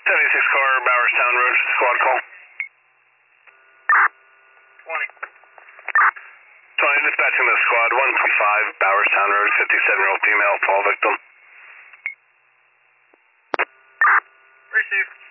76 car, Bowerstown Road, squad call. 20. 20, dispatching the squad, 125, Bowerstown Road, 57-year-old female, fall victim. Received.